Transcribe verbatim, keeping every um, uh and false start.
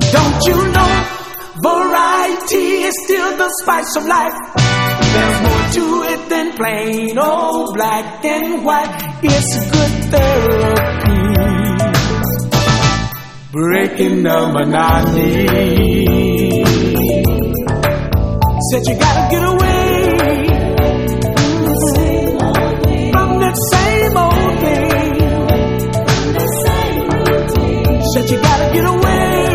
Don't you know variety is still the spice of life? There's more to it than plain old black and white. It's good therapy, breaking the monotony. Said you gotta get away from that same old thing. Said you gotta get away.